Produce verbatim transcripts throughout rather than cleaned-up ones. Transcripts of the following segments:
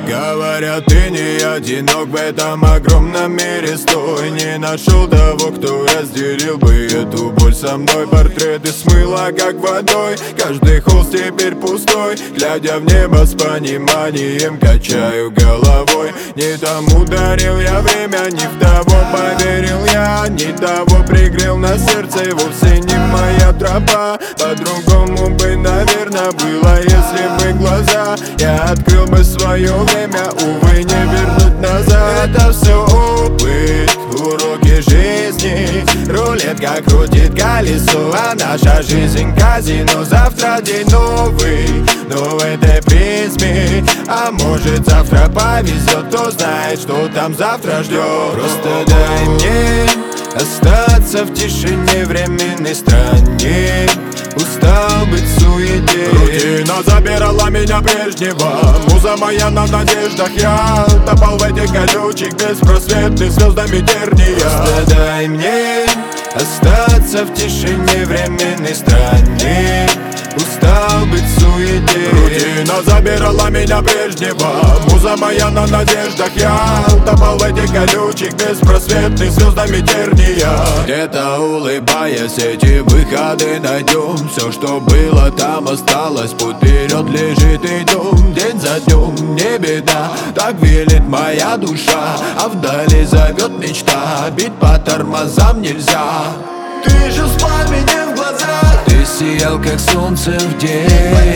Говорят, ты не одинок в этом огромном мире. Стой, не нашел того, кто разделил бы эту боль со мной. Портреты смыло как водой, каждый холст теперь пустой. Глядя в небо с пониманием, качаю головой. Не тому дарил я время, не в того поверил я, не того пригрел на сердце, вовсе не моя тропа. По-другому бы, наверное, было, если бы глаза я открыл бы свое время, увы, не вернуть назад. Это все опыт, уроки жизни. Рулетка крутит колесо, а наша жизнь казино. Завтра день новый, но в этой призме. А может завтра повезет, кто знает, что там завтра ждет. Просто дай мне остаться в тишине временной стране. Устал быть в суете, рутина забирала меня прежнего. Муза моя на надеждах, я топал в этих колючек беспросветных звездами терния. Просто дай мне остаться в тишине временной стране. Устал быть в суете, рутина забирала меня прежнего. Муза моя на надеждах, я топал в этих колючек беспросветных звездами терния. Где-то улыбаясь эти выходы найдем. Все, что было, там осталось. Путь вперед лежит, идем день за днем, не беда. Так велит моя душа, а вдали зовет мечта. Бить по тормозам нельзя. Ты же с пламенем в глазах, ты сиял, как солнце в день,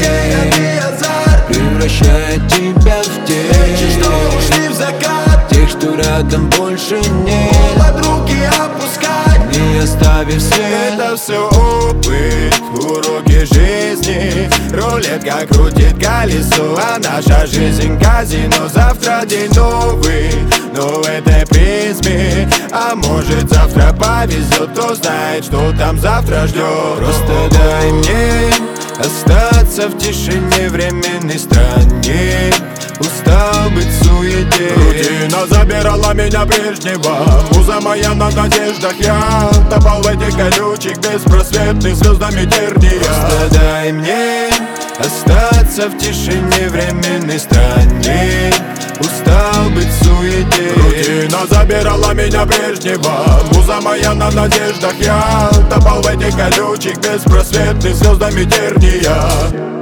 превращает тебя в тень. Эти, что ушли в закат, тех, что рядом больше нет, под руки опускать, не оставив след. Это все опыт, уроки жизни. Рулетка крутит колесо, а наша жизнь казино. Завтра день новый, но в этой призме. А может завтра повезет, кто знает, что там завтра ждет. Просто дай мне остаться в тишине временной стране. Устал быть в суете, рутина забирала меня прежнего. Муза моя на надеждах, я топал в этих колючек беспросветных звездами терния. Просто дай мне остаться в тишине временной стране. Устал быть в суете, рутина забирала меня прежнего. Муза моя на надеждах, я топал в этих колючек беспросветных звездами терния.